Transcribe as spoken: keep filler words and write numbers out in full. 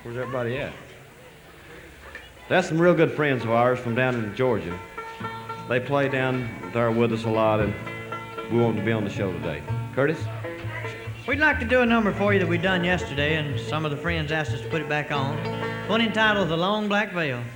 Where's everybody at? That's some real good friends of ours from down in Georgia. They play down there with us a lot, and we want to be on the show today. Curtis? We'd like to do a number for you that we done yesterday, and some of the friends asked us to put it back on. One entitled The Long Black Veil.